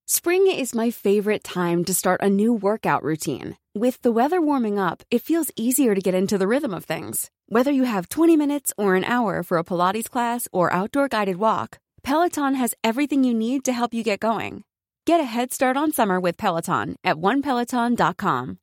Spring is my favorite time to start a new workout routine. With the weather warming up, it feels easier to get into the rhythm of things. Whether you have 20 minutes or an hour for a Pilates class or outdoor guided walk, Peloton has everything you need to help you get going. Get a head start on summer with Peloton at onepeloton.com.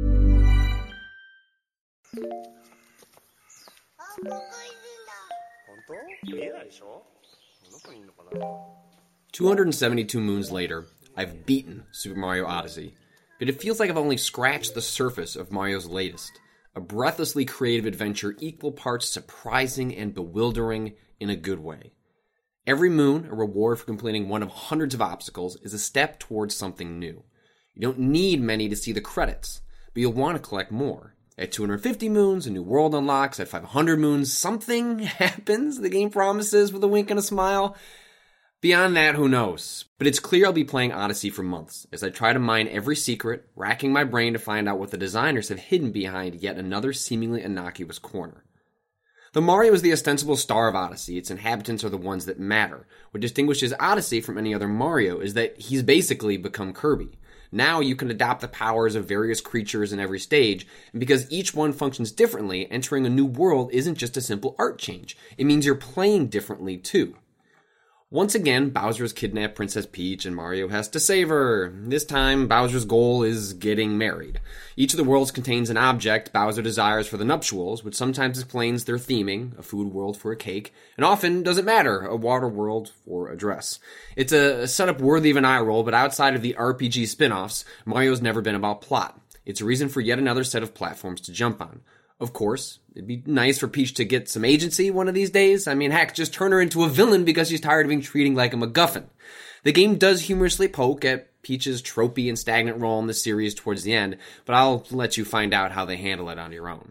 "272 moons later, I've beaten Super Mario Odyssey, but it feels like I've only scratched the surface of Mario's latest, a breathlessly creative adventure equal parts surprising and bewildering in a good way. Every moon, a reward for completing one of hundreds of obstacles, is a step towards something new. You don't need many to see the credits, but you'll want to collect more. At 250 moons, a new world unlocks. At 500 moons, something happens, the game promises with a wink and a smile. Beyond that, who knows? But it's clear I'll be playing Odyssey for months, as I try to mine every secret, racking my brain to find out what the designers have hidden behind yet another seemingly innocuous corner. Though Mario is the ostensible star of Odyssey, its inhabitants are the ones that matter. What distinguishes Odyssey from any other Mario is that he's basically become Kirby. Now you can adopt the powers of various creatures in every stage, and because each one functions differently, entering a new world isn't just a simple art change. It means you're playing differently too. Once again, Bowser has kidnapped Princess Peach and Mario has to save her. This time, Bowser's goal is getting married. Each of the worlds contains an object Bowser desires for the nuptials, which sometimes explains their theming, a food world for a cake, and often doesn't matter, a water world for a dress. It's a setup worthy of an eye roll, but outside of the RPG spin-offs, Mario's never been about plot. It's a reason for yet another set of platforms to jump on. Of course, it'd be nice for Peach to get some agency one of these days. I mean, heck, just turn her into a villain because she's tired of being treated like a MacGuffin. The game does humorously poke at Peach's tropey and stagnant role in the series towards the end, but I'll let you find out how they handle it on your own.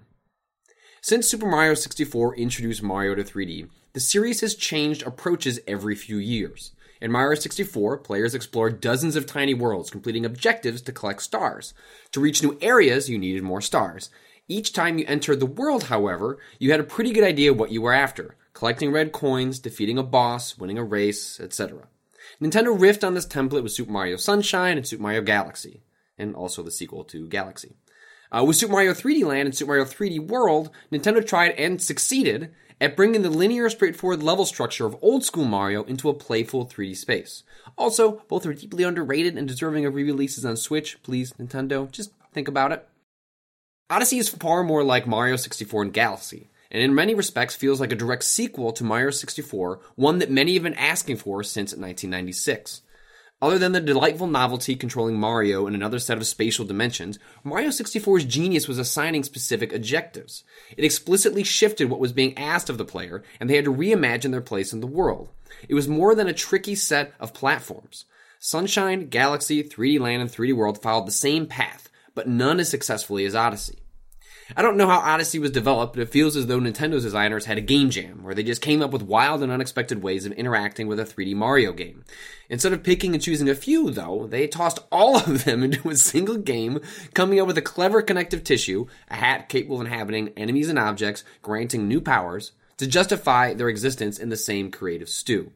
Since Super Mario 64 introduced Mario to 3D, the series has changed approaches every few years. In Mario 64, players explored dozens of tiny worlds, completing objectives to collect stars. To reach new areas, you needed more stars. Each time you entered the world, however, you had a pretty good idea what you were after. Collecting red coins, defeating a boss, winning a race, etc. Nintendo riffed on this template with Super Mario Sunshine and Super Mario Galaxy, and also the sequel to Galaxy. With Super Mario 3D Land and Super Mario 3D World, Nintendo tried and succeeded at bringing the linear, straightforward level structure of old-school Mario into a playful 3D space. Also, both are deeply underrated and deserving of re-releases on Switch. Please, Nintendo, just think about it. Odyssey is far more like Mario 64 and Galaxy, and in many respects feels like a direct sequel to Mario 64, one that many have been asking for since 1996. Other than the delightful novelty controlling Mario in another set of spatial dimensions, Mario 64's genius was assigning specific objectives. It explicitly shifted what was being asked of the player, and they had to reimagine their place in the world. It was more than a tricky set of platforms. Sunshine, Galaxy, 3D Land, and 3D World followed the same path, but none as successfully as Odyssey. I don't know how Odyssey was developed, but it feels as though Nintendo's designers had a game jam, where they just came up with wild and unexpected ways of interacting with a 3D Mario game. Instead of picking and choosing a few, though, they tossed all of them into a single game, coming up with a clever connective tissue, a hat capable of inhabiting enemies and objects, granting new powers, to justify their existence in the same creative stew.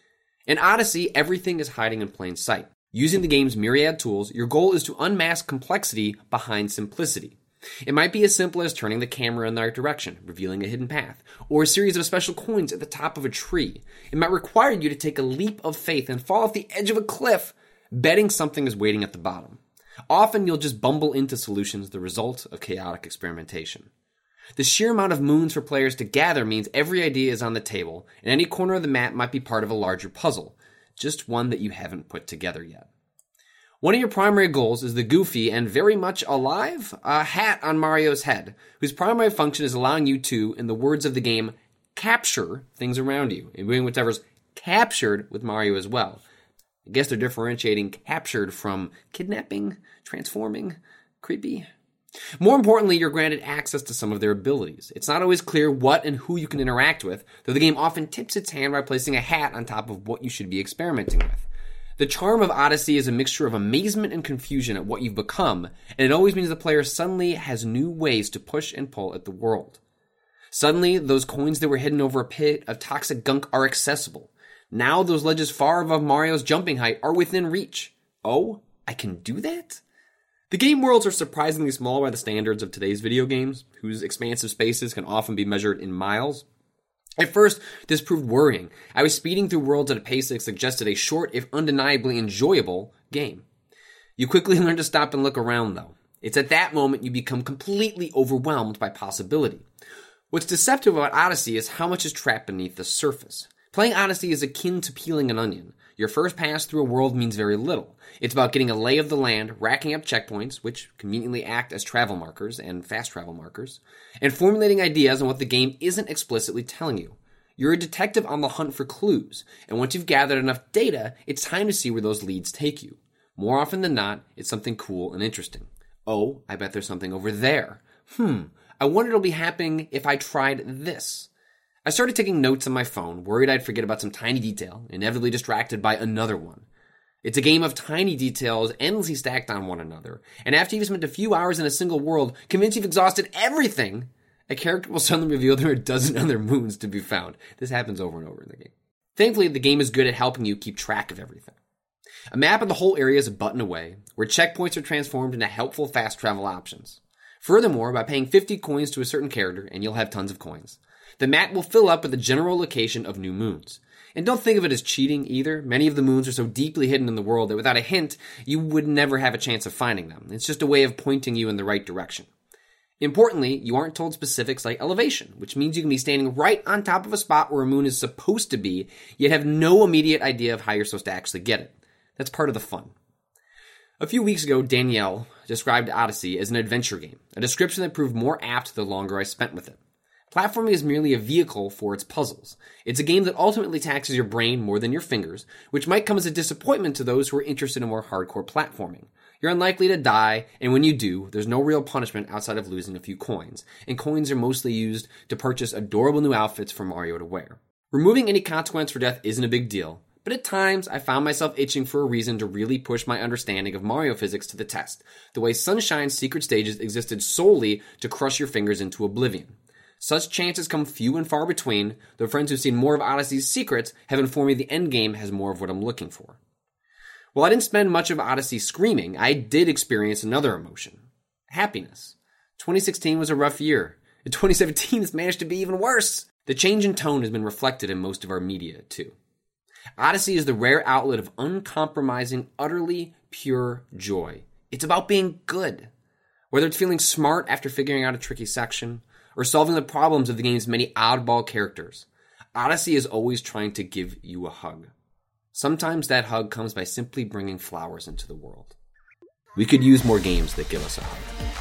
In Odyssey, everything is hiding in plain sight. Using the game's myriad tools, your goal is to unmask complexity behind simplicity. It might be as simple as turning the camera in the right direction, revealing a hidden path, or a series of special coins at the top of a tree. It might require you to take a leap of faith and fall off the edge of a cliff, betting something is waiting at the bottom. Often you'll just bumble into solutions, the result of chaotic experimentation. The sheer amount of moons for players to gather means every idea is on the table, and any corner of the map might be part of a larger puzzle, just one that you haven't put together yet. One of your primary goals is the goofy and very much alive hat on Mario's head, whose primary function is allowing you to, in the words of the game, capture things around you, and doing whatever's captured with Mario as well. I guess they're differentiating captured from kidnapping, transforming, creepy. More importantly, you're granted access to some of their abilities. It's not always clear what and who you can interact with, though the game often tips its hand by placing a hat on top of what you should be experimenting with. The charm of Odyssey is a mixture of amazement and confusion at what you've become, and it always means the player suddenly has new ways to push and pull at the world. Suddenly, those coins that were hidden over a pit of toxic gunk are accessible. Now those ledges far above Mario's jumping height are within reach. Oh, I can do that? The game worlds are surprisingly small by the standards of today's video games, whose expansive spaces can often be measured in miles. At first, this proved worrying. I was speeding through worlds at a pace that suggested a short, if undeniably enjoyable, game. You quickly learn to stop and look around, though. It's at that moment you become completely overwhelmed by possibility. What's deceptive about Odyssey is how much is trapped beneath the surface. Playing Odyssey is akin to peeling an onion. Your first pass through a world means very little. It's about getting a lay of the land, racking up checkpoints, which conveniently act as travel markers and fast travel markers, and formulating ideas on what the game isn't explicitly telling you. You're a detective on the hunt for clues, and once you've gathered enough data, it's time to see where those leads take you. More often than not, it's something cool and interesting. Oh, I bet there's something over there. I wonder it'll be happening if I tried this. I started taking notes on my phone, worried I'd forget about some tiny detail, inevitably distracted by another one. It's a game of tiny details endlessly stacked on one another, and after you've spent a few hours in a single world, convinced you've exhausted everything, a character will suddenly reveal there are a dozen other moons to be found. This happens over and over in the game. Thankfully, the game is good at helping you keep track of everything. A map of the whole area is a button away, where checkpoints are transformed into helpful fast travel options. Furthermore, by paying 50 coins to a certain character, and you'll have tons of coins, the map will fill up with the general location of new moons. And don't think of it as cheating either. Many of the moons are so deeply hidden in the world that without a hint, you would never have a chance of finding them. It's just a way of pointing you in the right direction. Importantly, you aren't told specifics like elevation, which means you can be standing right on top of a spot where a moon is supposed to be, yet have no immediate idea of how you're supposed to actually get it. That's part of the fun. A few weeks ago, Danielle described Odyssey as an adventure game, a description that proved more apt the longer I spent with it. Platforming is merely a vehicle for its puzzles. It's a game that ultimately taxes your brain more than your fingers, which might come as a disappointment to those who are interested in more hardcore platforming. You're unlikely to die, and when you do, there's no real punishment outside of losing a few coins, and coins are mostly used to purchase adorable new outfits for Mario to wear. Removing any consequence for death isn't a big deal, but at times I found myself itching for a reason to really push my understanding of Mario physics to the test, the way Sunshine's secret stages existed solely to crush your fingers into oblivion. Such chances come few and far between, though friends who've seen more of Odyssey's secrets have informed me the endgame has more of what I'm looking for. While I didn't spend much of Odyssey screaming, I did experience another emotion. Happiness. 2016 was a rough year. In 2017, it's managed to be even worse. The change in tone has been reflected in most of our media, too. Odyssey is the rare outlet of uncompromising, utterly pure joy. It's about being good. Whether it's feeling smart after figuring out a tricky section, or solving the problems of the game's many oddball characters, Odyssey is always trying to give you a hug. Sometimes that hug comes by simply bringing flowers into the world. We could use more games that give us a hug.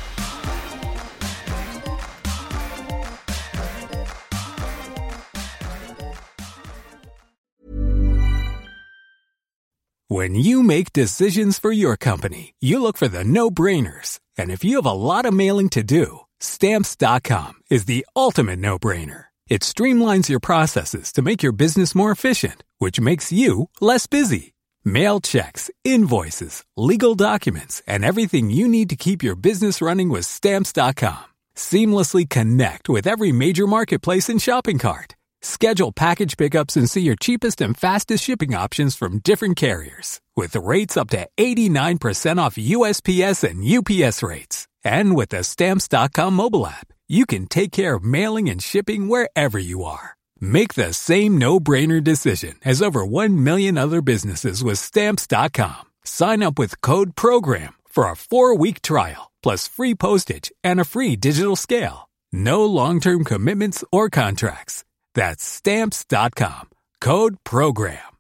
When you make decisions for your company, you look for the no-brainers. And if you have a lot of mailing to do, Stamps.com is the ultimate no-brainer. It streamlines your processes to make your business more efficient, which makes you less busy. Mail checks, invoices, legal documents, and everything you need to keep your business running with Stamps.com. Seamlessly connect with every major marketplace and shopping cart. Schedule package pickups and see your cheapest and fastest shipping options from different carriers, with rates up to 89% off USPS and UPS rates. And with the Stamps.com mobile app, you can take care of mailing and shipping wherever you are. Make the same no-brainer decision as over 1 million other businesses with Stamps.com. Sign up with code PROGRAM for a 4-week trial, plus free postage and a free digital scale. No long-term commitments or contracts. That's Stamps.com. Code PROGRAM.